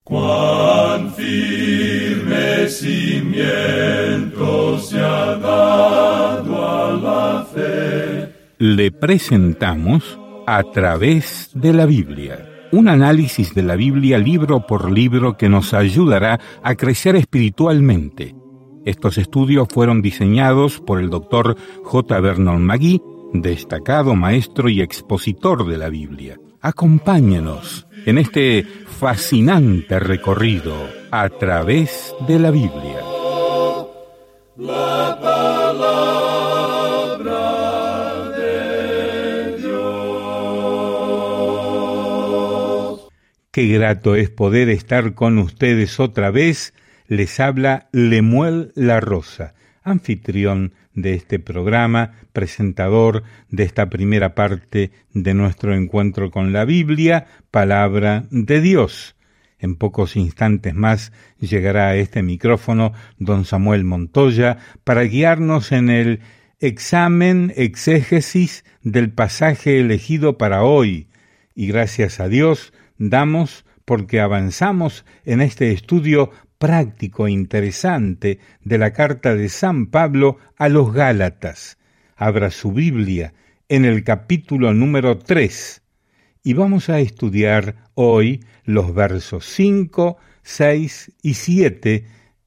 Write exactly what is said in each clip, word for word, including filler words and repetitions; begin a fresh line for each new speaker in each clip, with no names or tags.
Cuán firme cimiento se ha dado a la fe.
Le presentamos A través de la Biblia, un análisis de la Biblia libro por libro que nos ayudará a crecer espiritualmente. Estos estudios fueron diseñados por el doctor J. Vernon McGee, destacado maestro y expositor de la Biblia. Acompáñenos en este fascinante recorrido a través de la Biblia.
La palabra de Dios.
Qué grato es poder estar con ustedes otra vez. Les habla Lemuel La Rosa, anfitrión de este programa, presentador de esta primera parte de nuestro encuentro con la Biblia, Palabra de Dios. En pocos instantes más llegará a este micrófono don Samuel Montoya para guiarnos en el examen, exégesis del pasaje elegido para hoy. Y gracias a Dios damos porque avanzamos en este estudio práctico e interesante de la carta de San Pablo a los Gálatas. Abra su Biblia en el capítulo número tres y vamos a estudiar hoy los versos cinco, seis y siete,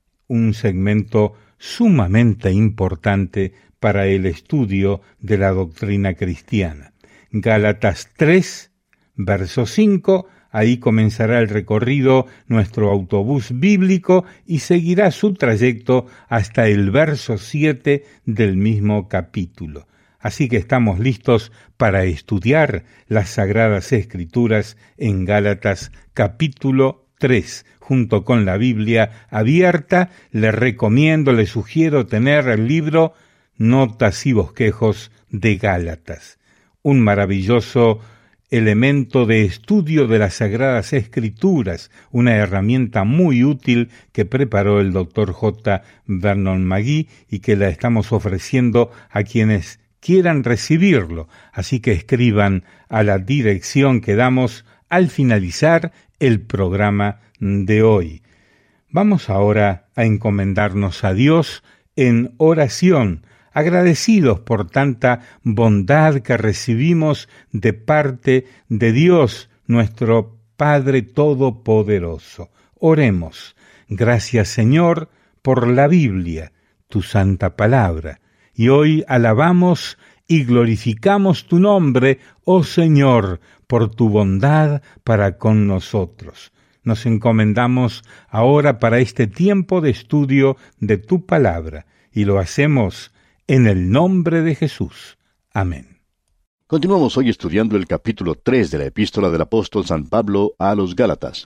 un segmento sumamente importante para el estudio de la doctrina cristiana. Gálatas tres, verso cinco. Ahí comenzará el recorrido nuestro autobús bíblico y seguirá su trayecto hasta el verso siete del mismo capítulo. Así que estamos listos para estudiar las Sagradas Escrituras en Gálatas capítulo tres. Junto con la Biblia abierta, le recomiendo, le sugiero tener el libro Notas y Bosquejos de Gálatas. Un maravilloso elemento de estudio de las Sagradas Escrituras, una herramienta muy útil que preparó el doctor J. Vernon McGee y que la estamos ofreciendo a quienes quieran recibirlo. Así que escriban a la dirección que damos al finalizar el programa de hoy. Vamos ahora a encomendarnos a Dios en oración, agradecidos por tanta bondad que recibimos de parte de Dios, nuestro Padre Todopoderoso. Oremos. Gracias, Señor, por la Biblia, tu santa palabra. Y hoy alabamos y glorificamos tu nombre, oh Señor, por tu bondad para con nosotros. Nos encomendamos ahora para este tiempo de estudio de tu palabra, y lo hacemos en el nombre de Jesús. Amén.
Continuamos hoy estudiando el capítulo tres de la epístola del apóstol San Pablo a los Gálatas.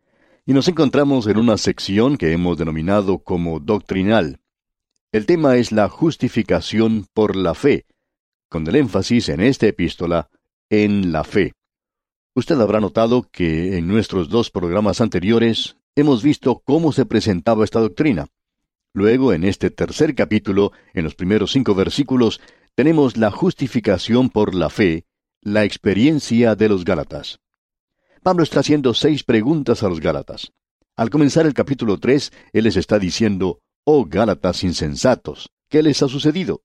Y nos encontramos en una sección que hemos denominado como doctrinal. El tema es la justificación por la fe, con el énfasis en esta epístola, en la fe. Usted habrá notado que en nuestros dos programas anteriores hemos visto cómo se presentaba esta doctrina. Luego, en este tercer capítulo, en los primeros cinco versículos, tenemos la justificación por la fe, la experiencia de los Gálatas. Pablo está haciendo seis preguntas a los Gálatas. Al comenzar el capítulo tres, él les está diciendo, «Oh Gálatas insensatos, ¿qué les ha sucedido?».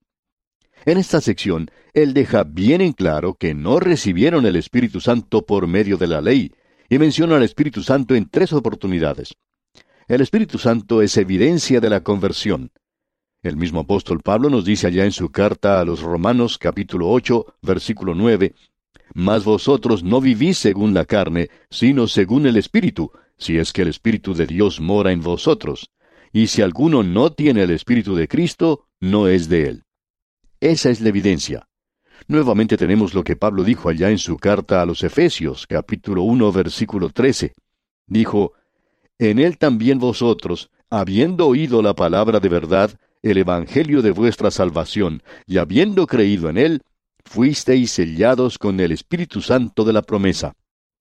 En esta sección, él deja bien en claro que no recibieron el Espíritu Santo por medio de la ley, y menciona al Espíritu Santo en tres oportunidades. El Espíritu Santo es evidencia de la conversión. El mismo apóstol Pablo nos dice allá en su carta a los Romanos, capítulo ocho, versículo nueve, «Mas vosotros no vivís según la carne, sino según el Espíritu, si es que el Espíritu de Dios mora en vosotros. Y si alguno no tiene el Espíritu de Cristo, no es de él». Esa es la evidencia. Nuevamente tenemos lo que Pablo dijo allá en su carta a los Efesios, capítulo uno, versículo trece. Dijo, «En él también vosotros, habiendo oído la palabra de verdad, el evangelio de vuestra salvación, y habiendo creído en él, fuisteis sellados con el Espíritu Santo de la promesa».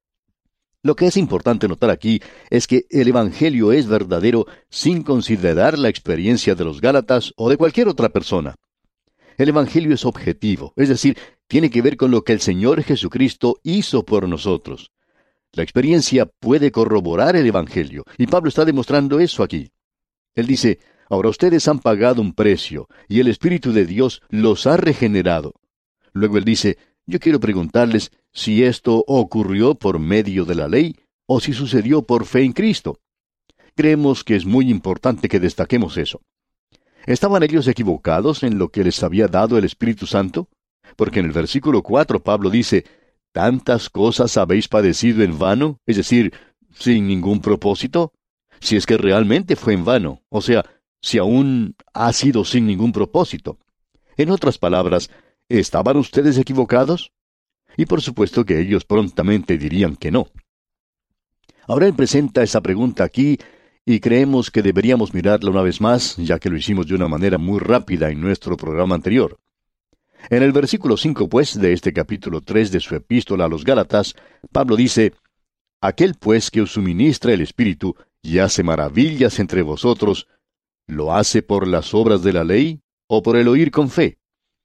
Lo que es importante notar aquí es que el evangelio es verdadero sin considerar la experiencia de los Gálatas o de cualquier otra persona. El evangelio es objetivo, es decir, tiene que ver con lo que el Señor Jesucristo hizo por nosotros. La experiencia puede corroborar el Evangelio, y Pablo está demostrando eso aquí. Él dice, ahora ustedes han pagado un precio, y el Espíritu de Dios los ha regenerado. Luego él dice, yo quiero preguntarles si esto ocurrió por medio de la ley, o si sucedió por fe en Cristo. Creemos que es muy importante que destaquemos eso. ¿Estaban ellos equivocados en lo que les había dado el Espíritu Santo? Porque en el versículo cuatro Pablo dice, ¿tantas cosas habéis padecido en vano? Es decir, sin ningún propósito. Si es que realmente fue en vano, o sea, si aún ha sido sin ningún propósito. En otras palabras, ¿estaban ustedes equivocados? Y por supuesto que ellos prontamente dirían que no. Ahora él presenta esa pregunta aquí, y creemos que deberíamos mirarla una vez más, ya que lo hicimos de una manera muy rápida en nuestro programa anterior. En el versículo cinco, pues, de este capítulo tres de su epístola a los Gálatas, Pablo dice, «Aquel, pues, que os suministra el Espíritu y hace maravillas entre vosotros, ¿lo hace por las obras de la ley o por el oír con fe?»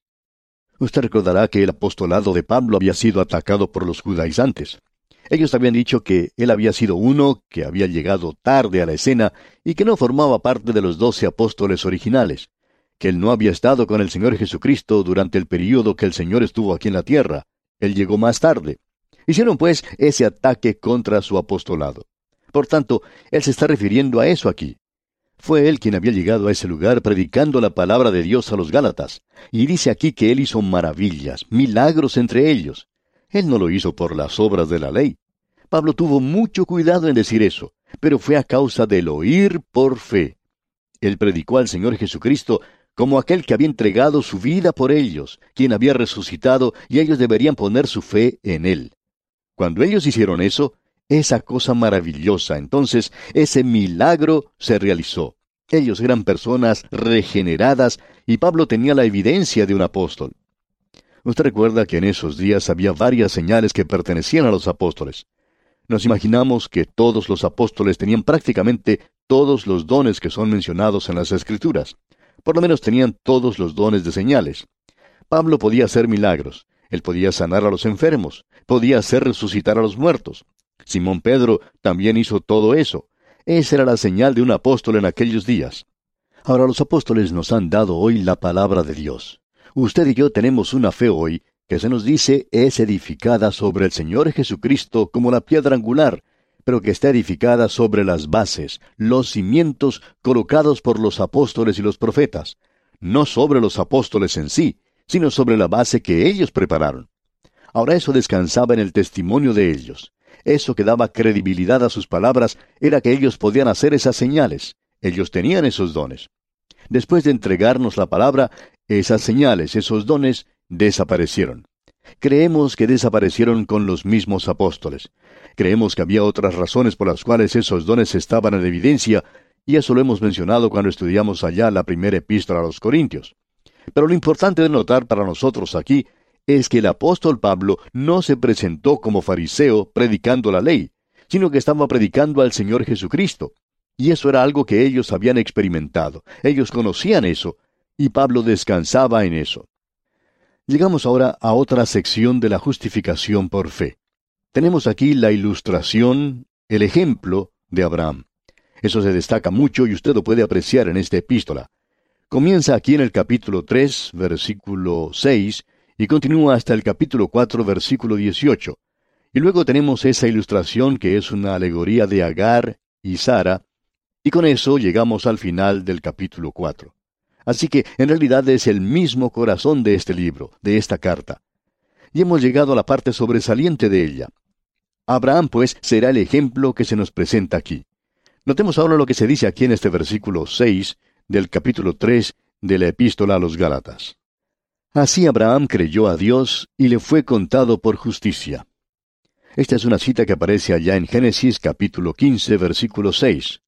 Usted recordará que el apostolado de Pablo había sido atacado por los judaizantes. Ellos habían dicho que él había sido uno que había llegado tarde a la escena y que no formaba parte de los doce apóstoles originales, que él no había estado con el Señor Jesucristo durante el período que el Señor estuvo aquí en la tierra. Él llegó más tarde. Hicieron pues ese ataque contra su apostolado. Por tanto, él se está refiriendo a eso aquí. Fue él quien había llegado a ese lugar predicando la palabra de Dios a los Gálatas, y dice aquí que él hizo maravillas, milagros entre ellos. Él no lo hizo por las obras de la ley. Pablo tuvo mucho cuidado en decir eso, pero fue a causa del oír por fe. Él predicó al Señor Jesucristo como aquel que había entregado su vida por ellos, quien había resucitado, y ellos deberían poner su fe en él. Cuando ellos hicieron eso, esa cosa maravillosa, entonces, ese milagro se realizó. Ellos eran personas regeneradas, y Pablo tenía la evidencia de un apóstol. Usted recuerda que en esos días había varias señales que pertenecían a los apóstoles. Nos imaginamos que todos los apóstoles tenían prácticamente todos los dones que son mencionados en las Escrituras. Por lo menos tenían todos los dones de señales. Pablo podía hacer milagros. Él podía sanar a los enfermos. Podía hacer resucitar a los muertos. Simón Pedro también hizo todo eso. Esa era la señal de un apóstol en aquellos días. Ahora los apóstoles nos han dado hoy la palabra de Dios. Usted y yo tenemos una fe hoy que se nos dice es edificada sobre el Señor Jesucristo como la piedra angular, pero que está edificada sobre las bases, los cimientos colocados por los apóstoles y los profetas, no sobre los apóstoles en sí, sino sobre la base que ellos prepararon. Ahora eso descansaba en el testimonio de ellos. Eso que daba credibilidad a sus palabras era que ellos podían hacer esas señales. Ellos tenían esos dones. Después de entregarnos la palabra, esas señales, esos dones, desaparecieron. Creemos que desaparecieron con los mismos apóstoles. Creemos que había otras razones por las cuales esos dones estaban en evidencia, y eso lo hemos mencionado cuando estudiamos allá la primera epístola a los Corintios. Pero lo importante de notar para nosotros aquí es que el apóstol Pablo no se presentó como fariseo predicando la ley, sino que estaba predicando al Señor Jesucristo. Y eso era algo que ellos habían experimentado. Ellos conocían eso, y Pablo descansaba en eso. Llegamos ahora a otra sección de la justificación por fe. Tenemos aquí la ilustración, el ejemplo de Abraham. Eso se destaca mucho y usted lo puede apreciar en esta epístola. Comienza aquí en el capítulo tres, versículo seis, y continúa hasta el capítulo cuatro, versículo dieciocho. Y luego tenemos esa ilustración que es una alegoría de Agar y Sara, y con eso llegamos al final del capítulo cuatro. Así que en realidad es el mismo corazón de este libro, de esta carta. Y hemos llegado a la parte sobresaliente de ella. Abraham, pues, será el ejemplo que se nos presenta aquí. Notemos ahora lo que se dice aquí en este versículo seis del capítulo tres de la epístola a los Gálatas. Así Abraham creyó a Dios y le fue contado por justicia. Esta es una cita que aparece allá en Génesis capítulo quince, versículo seis.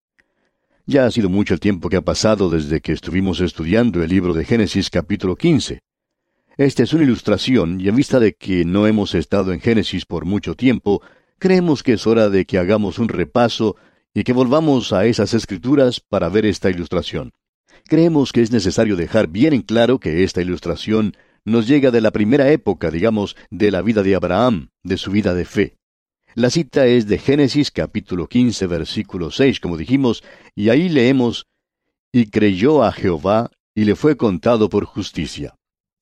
Ya ha sido mucho el tiempo que ha pasado desde que estuvimos estudiando el libro de Génesis capítulo quince. Esta es una ilustración, y en vista de que no hemos estado en Génesis por mucho tiempo, creemos que es hora de que hagamos un repaso y que volvamos a esas escrituras para ver esta ilustración. Creemos que es necesario dejar bien en claro que esta ilustración nos llega de la primera época, digamos, de la vida de Abraham, de su vida de fe. La cita es de Génesis capítulo quince, versículo seis, como dijimos, y ahí leemos, «Y creyó a Jehová, y le fue contado por justicia».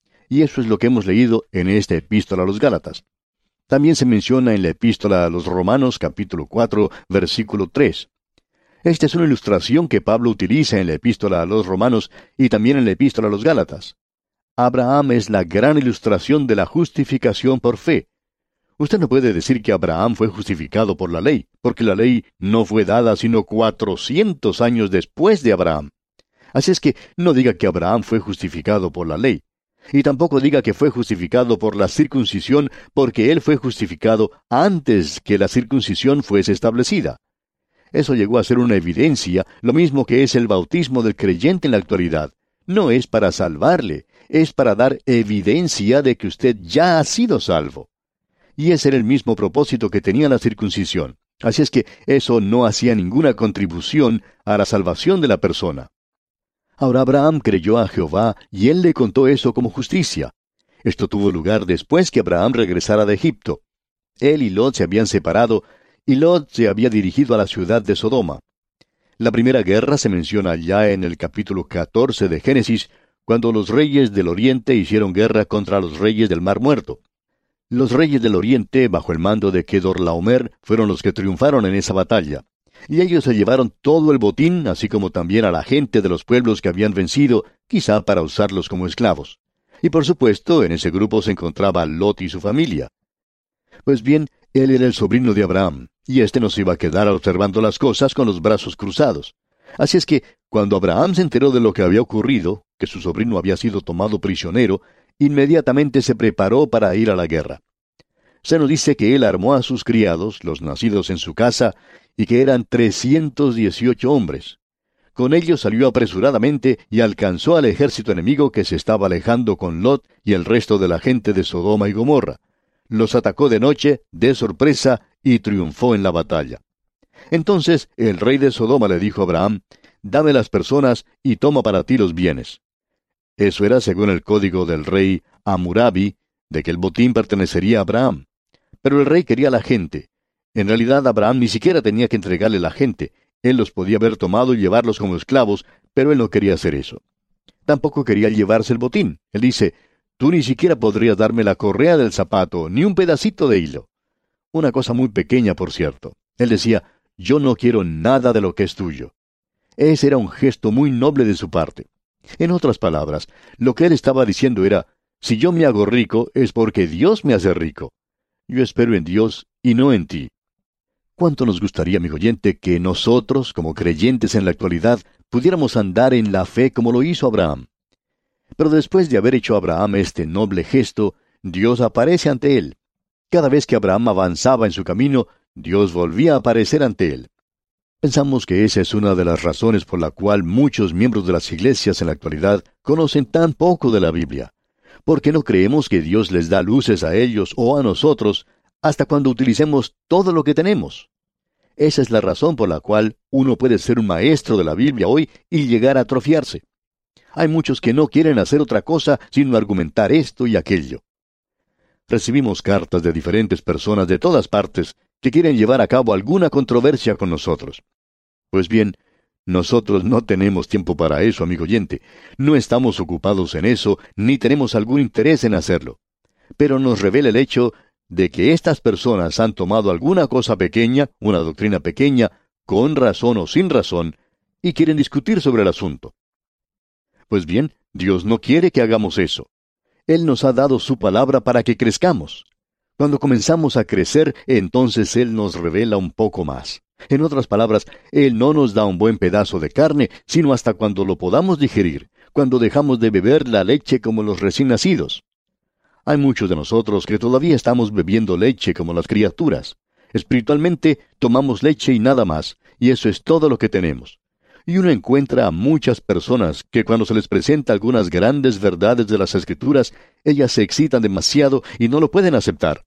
Y eso es lo que hemos leído en esta epístola a los Gálatas. También se menciona en la epístola a los Romanos capítulo cuatro, versículo tres. Esta es una ilustración que Pablo utiliza en la epístola a los Romanos y también en la epístola a los Gálatas. Abraham es la gran ilustración de la justificación por fe. Usted no puede decir que Abraham fue justificado por la ley, porque la ley no fue dada sino cuatrocientos años después de Abraham. Así es que no diga que Abraham fue justificado por la ley. Y tampoco diga que fue justificado por la circuncisión, porque él fue justificado antes que la circuncisión fuese establecida. Eso llegó a ser una evidencia, lo mismo que es el bautismo del creyente en la actualidad. No es para salvarle, es para dar evidencia de que usted ya ha sido salvo. Y ese era el mismo propósito que tenía la circuncisión. Así es que eso no hacía ninguna contribución a la salvación de la persona. Ahora Abraham creyó a Jehová, y él le contó eso como justicia. Esto tuvo lugar después que Abraham regresara de Egipto. Él y Lot se habían separado, y Lot se había dirigido a la ciudad de Sodoma. La primera guerra se menciona ya en el capítulo catorce de Génesis, cuando los reyes del oriente hicieron guerra contra los reyes del Mar Muerto. Los reyes del oriente, bajo el mando de Kedorlaomer, fueron los que triunfaron en esa batalla. Y ellos se llevaron todo el botín, así como también a la gente de los pueblos que habían vencido, quizá para usarlos como esclavos. Y por supuesto, en ese grupo se encontraba Lot y su familia. Pues bien, él era el sobrino de Abraham, y éste no se iba a quedar observando las cosas con los brazos cruzados. Así es que, cuando Abraham se enteró de lo que había ocurrido, que su sobrino había sido tomado prisionero, inmediatamente se preparó para ir a la guerra. Se nos dice que él armó a sus criados, los nacidos en su casa, y que eran trescientos dieciocho hombres. Con ellos salió apresuradamente y alcanzó al ejército enemigo que se estaba alejando con Lot y el resto de la gente de Sodoma y Gomorra. Los atacó de noche, de sorpresa, y triunfó en la batalla. Entonces el rey de Sodoma le dijo a Abraham, «Dame las personas y toma para ti los bienes». Eso era según el código del rey Hammurabi, de que el botín pertenecería a Abraham. Pero el rey quería a la gente. En realidad Abraham ni siquiera tenía que entregarle la gente. Él los podía haber tomado y llevarlos como esclavos, pero él no quería hacer eso. Tampoco quería llevarse el botín. Él dice, «Tú ni siquiera podrías darme la correa del zapato, ni un pedacito de hilo». Una cosa muy pequeña, por cierto. Él decía, «Yo no quiero nada de lo que es tuyo». Ese era un gesto muy noble de su parte. En otras palabras, lo que él estaba diciendo era, «Si yo me hago rico, es porque Dios me hace rico. Yo espero en Dios y no en ti». ¿Cuánto nos gustaría, amigo oyente, que nosotros, como creyentes en la actualidad, pudiéramos andar en la fe como lo hizo Abraham? Pero después de haber hecho a Abraham este noble gesto, Dios aparece ante él. Cada vez que Abraham avanzaba en su camino, Dios volvía a aparecer ante él. Pensamos que esa es una de las razones por la cual muchos miembros de las iglesias en la actualidad conocen tan poco de la Biblia. Porque no creemos que Dios les da luces a ellos o a nosotros hasta cuando utilicemos todo lo que tenemos. Esa es la razón por la cual uno puede ser un maestro de la Biblia hoy y llegar a atrofiarse. Hay muchos que no quieren hacer otra cosa sino argumentar esto y aquello. Recibimos cartas de diferentes personas de todas partes que quieren llevar a cabo alguna controversia con nosotros. Pues bien, nosotros no tenemos tiempo para eso, amigo oyente. No estamos ocupados en eso, ni tenemos algún interés en hacerlo. Pero nos revela el hecho de que estas personas han tomado alguna cosa pequeña, una doctrina pequeña, con razón o sin razón, y quieren discutir sobre el asunto. Pues bien, Dios no quiere que hagamos eso. Él nos ha dado su palabra para que crezcamos. Cuando comenzamos a crecer, entonces Él nos revela un poco más. En otras palabras, Él no nos da un buen pedazo de carne, sino hasta cuando lo podamos digerir, cuando dejamos de beber la leche como los recién nacidos. Hay muchos de nosotros que todavía estamos bebiendo leche como las criaturas. Espiritualmente, tomamos leche y nada más, y eso es todo lo que tenemos. Y uno encuentra a muchas personas que cuando se les presenta algunas grandes verdades de las Escrituras, ellas se excitan demasiado y no lo pueden aceptar.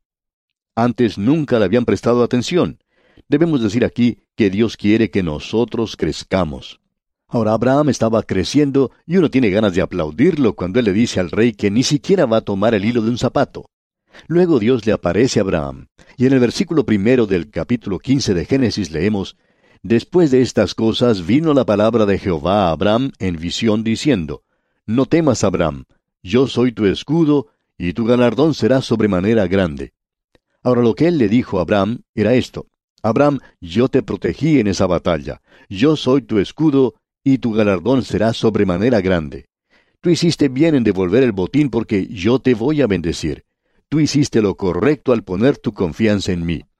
Antes nunca le habían prestado atención. Debemos decir aquí que Dios quiere que nosotros crezcamos. Ahora Abraham estaba creciendo y uno tiene ganas de aplaudirlo cuando él le dice al rey que ni siquiera va a tomar el hilo de un zapato. Luego Dios le aparece a Abraham, y en el versículo primero del capítulo quince de Génesis leemos: Después de estas cosas vino la palabra de Jehová a Abraham en visión diciendo: No temas, Abraham, yo soy tu escudo, y tu galardón será sobremanera grande. Ahora lo que él le dijo a Abraham era esto: Abraham, yo te protegí en esa batalla, yo soy tu escudo, y tu galardón será sobremanera grande. Tú hiciste bien en devolver el botín porque yo te voy a bendecir. Tú hiciste lo correcto al poner tu confianza en mí.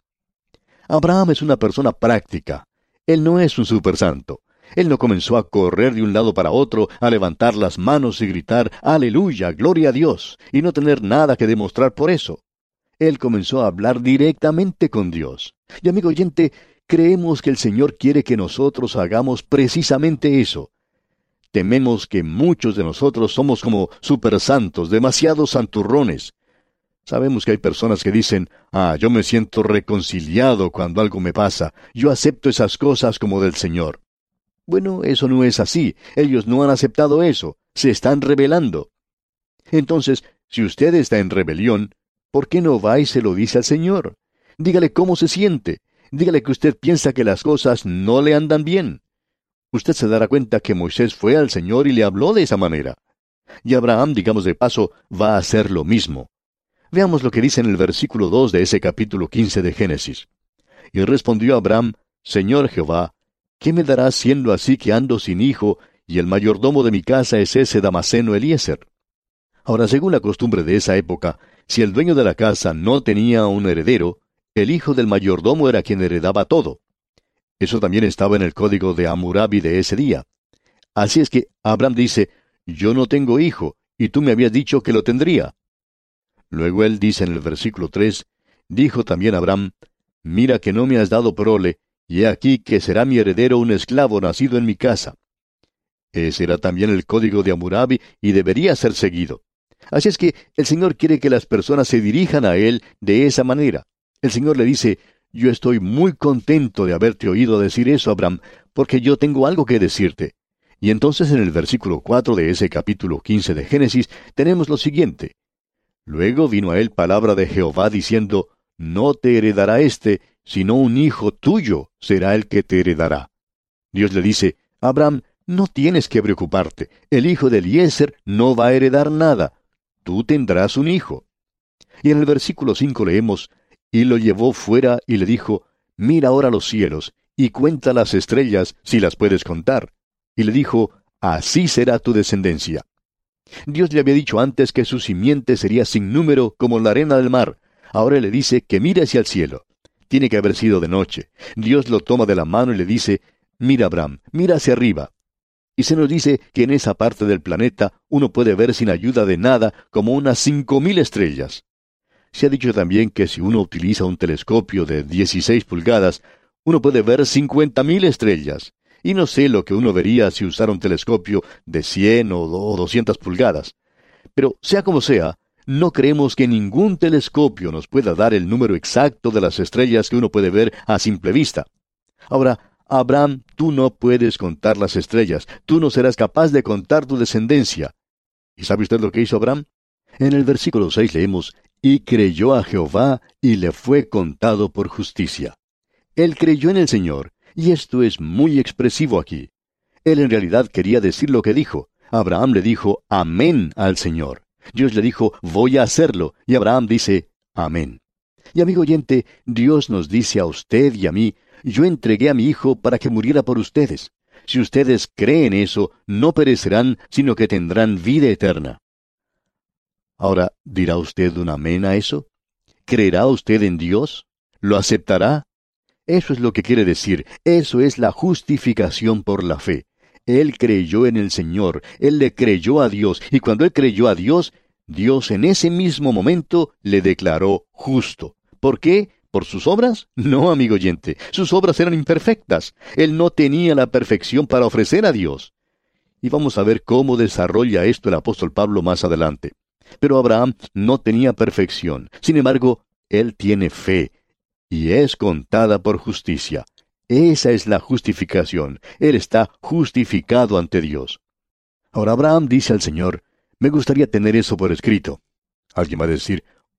Abraham es una persona práctica. Él no es un supersanto. Él no comenzó a correr de un lado para otro, a levantar las manos y gritar «Aleluya, gloria a Dios», y no tener nada que demostrar por eso. Él comenzó a hablar directamente con Dios. Y amigo oyente, creemos que el Señor quiere que nosotros hagamos precisamente eso. Tememos que muchos de nosotros somos como supersantos, demasiados santurrones. Sabemos que hay personas que dicen, ah, yo me siento reconciliado cuando algo me pasa, yo acepto esas cosas como del Señor. Bueno, eso no es así, ellos no han aceptado eso, se están rebelando. Entonces, si usted está en rebelión, ¿por qué no va y se lo dice al Señor? Dígale cómo se siente, dígale que usted piensa que las cosas no le andan bien. Usted se dará cuenta que Moisés fue al Señor y le habló de esa manera. Y Abraham, digamos de paso, va a hacer lo mismo. Veamos lo que dice en el versículo dos de ese capítulo quince de Génesis. Y respondió Abraham: Señor Jehová, ¿qué me darás siendo así que ando sin hijo, y el mayordomo de mi casa es ese Damaseno Eliezer? Ahora, según la costumbre de esa época, si el dueño de la casa no tenía un heredero, el hijo del mayordomo era quien heredaba todo. Eso también estaba en el código de Hammurabi de ese día. Así es que Abraham dice: Yo no tengo hijo, y tú me habías dicho que lo tendría. Luego él dice en el versículo tres, dijo también Abraham: Mira que no me has dado prole, y he aquí que será mi heredero un esclavo nacido en mi casa. Ese era también el código de Hammurabi y debería ser seguido. Así es que el Señor quiere que las personas se dirijan a Él de esa manera. El Señor le dice: Yo estoy muy contento de haberte oído decir eso, Abraham, porque yo tengo algo que decirte. Y entonces en el versículo cuatro de ese capítulo quince de Génesis tenemos lo siguiente: Luego vino a él palabra de Jehová diciendo: No te heredará éste, sino un hijo tuyo será el que te heredará. Dios le dice: Abraham, no tienes que preocuparte, el hijo de Eliezer no va a heredar nada, tú tendrás un hijo. Y en el versículo cinco leemos: Y lo llevó fuera y le dijo: Mira ahora los cielos, y cuenta las estrellas, si las puedes contar. Y le dijo: Así será tu descendencia. Dios le había dicho antes que su simiente sería sin número como la arena del mar. Ahora le dice que mire hacia el cielo. Tiene que haber sido de noche. Dios lo toma de la mano y le dice: Mira, Abraham, mira hacia arriba. Y se nos dice que en esa parte del planeta uno puede ver sin ayuda de nada como unas cinco mil estrellas. Se ha dicho también que si uno utiliza un telescopio de dieciséis pulgadas, uno puede ver cincuenta mil estrellas. Y no sé lo que uno vería si usara un telescopio de cien o doscientas pulgadas. Pero sea como sea, no creemos que ningún telescopio nos pueda dar el número exacto de las estrellas que uno puede ver a simple vista. Ahora, Abraham, tú no puedes contar las estrellas, tú no serás capaz de contar tu descendencia. ¿Y sabe usted lo que hizo Abraham? En el versículo seis leemos: Y creyó a Jehová, y le fue contado por justicia. Él creyó en el Señor. Y esto es muy expresivo aquí. Él en realidad quería decir lo que dijo. Abraham le dijo amén al Señor. Dios le dijo: voy a hacerlo. Y Abraham dice amén. Y amigo oyente, Dios nos dice a usted y a mí: yo entregué a mi hijo para que muriera por ustedes. Si ustedes creen eso, no perecerán, sino que tendrán vida eterna. Ahora, ¿dirá usted un amén a eso? ¿Creerá usted en Dios? ¿Lo aceptará? Eso es lo que quiere decir. Eso es la justificación por la fe. Él creyó en el Señor. Él le creyó a Dios. Y cuando él creyó a Dios, Dios en ese mismo momento le declaró justo. ¿Por qué? ¿Por sus obras? No, amigo oyente. Sus obras eran imperfectas. Él no tenía la perfección para ofrecer a Dios. Y vamos a ver cómo desarrolla esto el apóstol Pablo más adelante. Pero Abraham no tenía perfección. Sin embargo, él tiene fe. Y es contada por justicia. Esa es la justificación. Él está justificado ante Dios. Ahora Abraham dice al Señor: me gustaría tener eso por escrito. Alguien va a decir: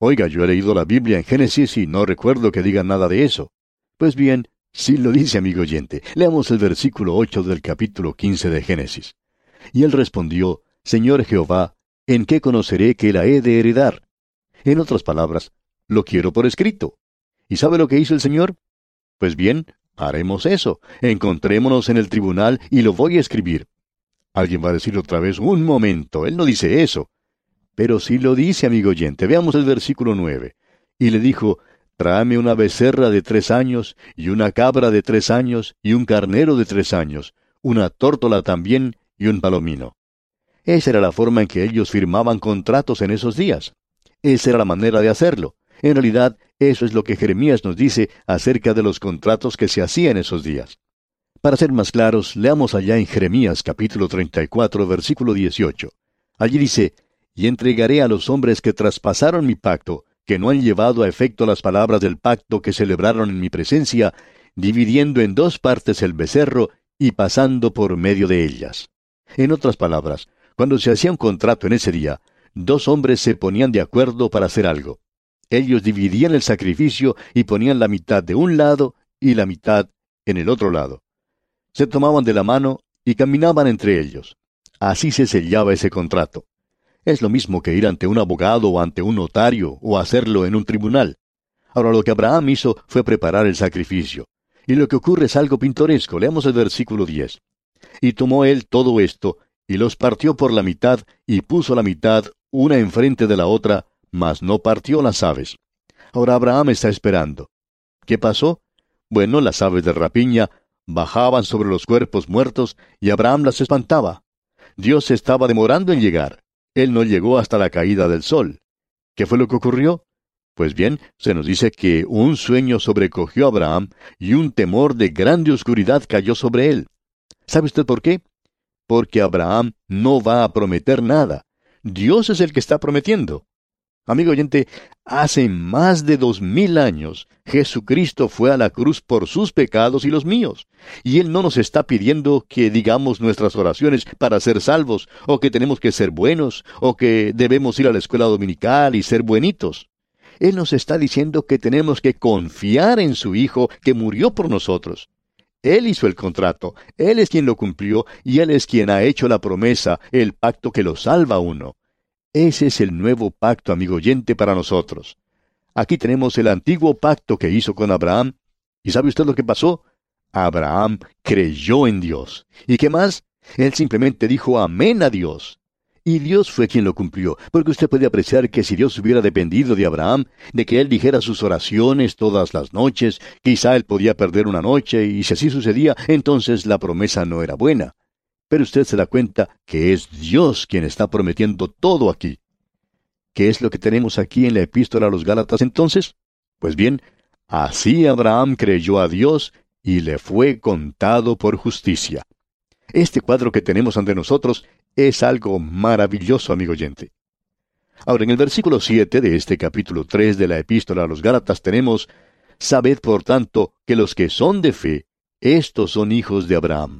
Oiga, yo he leído la Biblia en Génesis y no recuerdo que diga nada de eso. Pues bien, sí lo dice, amigo oyente. Leamos el versículo ocho del capítulo quince de Génesis. Y él respondió, Señor Jehová, ¿en qué conoceré que la he de heredar? En otras palabras, lo quiero por escrito. ¿Y sabe lo que hizo el Señor? Pues bien, haremos eso. Encontrémonos en el tribunal y lo voy a escribir. Alguien va a decir otra vez, un momento, él no dice eso. Pero sí lo dice, amigo oyente. Veamos el versículo nueve. Y le dijo, tráeme una becerra de tres años, y una cabra de tres años, y un carnero de tres años, una tórtola también, y un palomino. Esa era la forma en que ellos firmaban contratos en esos días. Esa era la manera de hacerlo. En realidad, eso es lo que Jeremías nos dice acerca de los contratos que se hacían en esos días. Para ser más claros, leamos allá en Jeremías capítulo treinta y cuatro, versículo dieciocho. Allí dice, y entregaré a los hombres que traspasaron mi pacto, que no han llevado a efecto las palabras del pacto que celebraron en mi presencia, dividiendo en dos partes el becerro y pasando por medio de ellas. En otras palabras, cuando se hacía un contrato en ese día, dos hombres se ponían de acuerdo para hacer algo. Ellos dividían el sacrificio y ponían la mitad de un lado y la mitad en el otro lado. Se tomaban de la mano y caminaban entre ellos. Así se sellaba ese contrato. Es lo mismo que ir ante un abogado o ante un notario o hacerlo en un tribunal. Ahora lo que Abraham hizo fue preparar el sacrificio. Y lo que ocurre es algo pintoresco. Leamos el versículo diez. Y tomó él todo esto, y los partió por la mitad, y puso la mitad una enfrente de la otra, mas no partió las aves. Ahora Abraham está esperando. ¿Qué pasó? Bueno, las aves de rapiña bajaban sobre los cuerpos muertos, y Abraham las espantaba. Dios se estaba demorando en llegar. Él no llegó hasta la caída del sol. ¿Qué fue lo que ocurrió? Pues bien, se nos dice que un sueño sobrecogió a Abraham y un temor de grande oscuridad cayó sobre él. ¿Sabe usted por qué? Porque Abraham no va a prometer nada. Dios es el que está prometiendo. Amigo oyente, hace más de dos mil años, Jesucristo fue a la cruz por sus pecados y los míos. Y Él no nos está pidiendo que digamos nuestras oraciones para ser salvos, o que tenemos que ser buenos, o que debemos ir a la escuela dominical y ser buenitos. Él nos está diciendo que tenemos que confiar en su Hijo que murió por nosotros. Él hizo el contrato, Él es quien lo cumplió, y Él es quien ha hecho la promesa, el pacto que lo salva a uno. Ese es el nuevo pacto, amigo oyente, para nosotros. Aquí tenemos el antiguo pacto que hizo con Abraham. ¿Y sabe usted lo que pasó? Abraham creyó en Dios. ¿Y qué más? Él simplemente dijo amén a Dios. Y Dios fue quien lo cumplió, porque usted puede apreciar que si Dios hubiera dependido de Abraham, de que él dijera sus oraciones todas las noches, quizá él podía perder una noche, y si así sucedía, entonces la promesa no era buena. Pero usted se da cuenta que es Dios quien está prometiendo todo aquí. ¿Qué es lo que tenemos aquí en la epístola a los Gálatas entonces? Pues bien, así Abraham creyó a Dios y le fue contado por justicia. Este cuadro que tenemos ante nosotros es algo maravilloso, amigo oyente. Ahora, en el versículo siete de este capítulo tres de la epístola a los Gálatas tenemos, «Sabed, por tanto, que los que son de fe, estos son hijos de Abraham».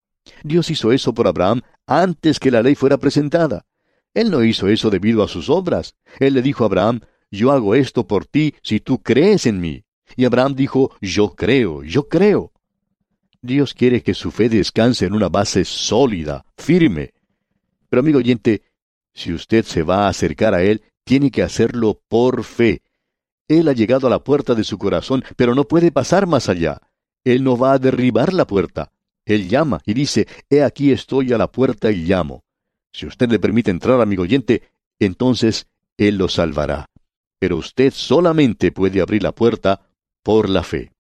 Dios hizo eso por Abraham antes que la ley fuera presentada. Él no hizo eso debido a sus obras. Él le dijo a Abraham, yo hago esto por ti si tú crees en mí. Y Abraham dijo, yo creo, yo creo. Dios quiere que su fe descanse en una base sólida, firme. Pero amigo oyente, si usted se va a acercar a Él, tiene que hacerlo por fe. Él ha llegado a la puerta de su corazón, pero no puede pasar más allá. Él no va a derribar la puerta. Él llama y dice, he aquí estoy a la puerta y llamo. Si usted le permite entrar, amigo oyente, entonces Él lo salvará. Pero usted solamente puede abrir la puerta por la fe.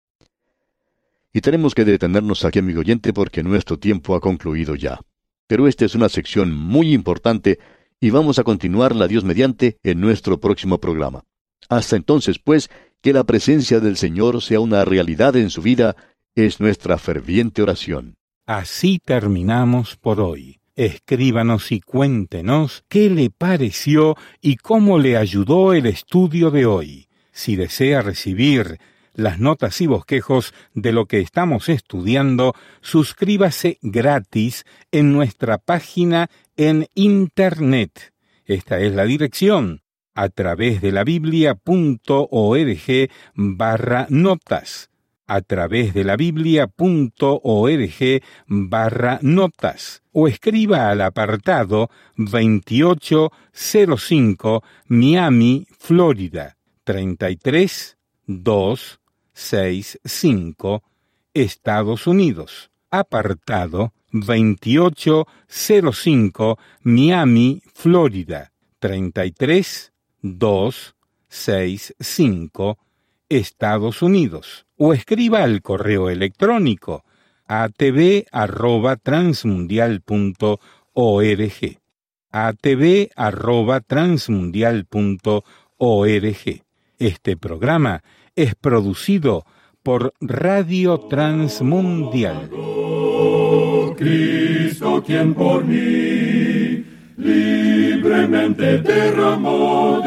Y tenemos que detenernos aquí, amigo oyente, porque nuestro tiempo ha concluido ya. Pero esta es una sección muy importante y vamos a continuarla, Dios mediante, en nuestro próximo programa. Hasta entonces, pues, que la presencia del Señor sea una realidad en su vida, es nuestra ferviente oración.
Así terminamos por hoy. Escríbanos y cuéntenos qué le pareció y cómo le ayudó el estudio de hoy. Si desea recibir las notas y bosquejos de lo que estamos estudiando, suscríbase gratis en nuestra página en Internet. Esta es la dirección, a través de la biblia.org barra notas, a través de la biblia.org barra notas, o escriba al apartado veintiocho cero cinco Miami, Florida, treinta y tres mil doscientos sesenta y cinco, Estados Unidos. Apartado veintiocho cero cinco Miami, Florida, treinta y tres mil doscientos sesenta y cinco, Estados Unidos. O escriba al correo electrónico a t v arroba transmundial punto org, a t v arroba transmundial punto org. Este programa es producido por Radio Transmundial.
Cristo, quien por mí libremente derramó,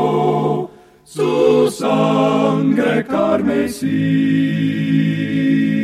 derramó su sangre carmesí.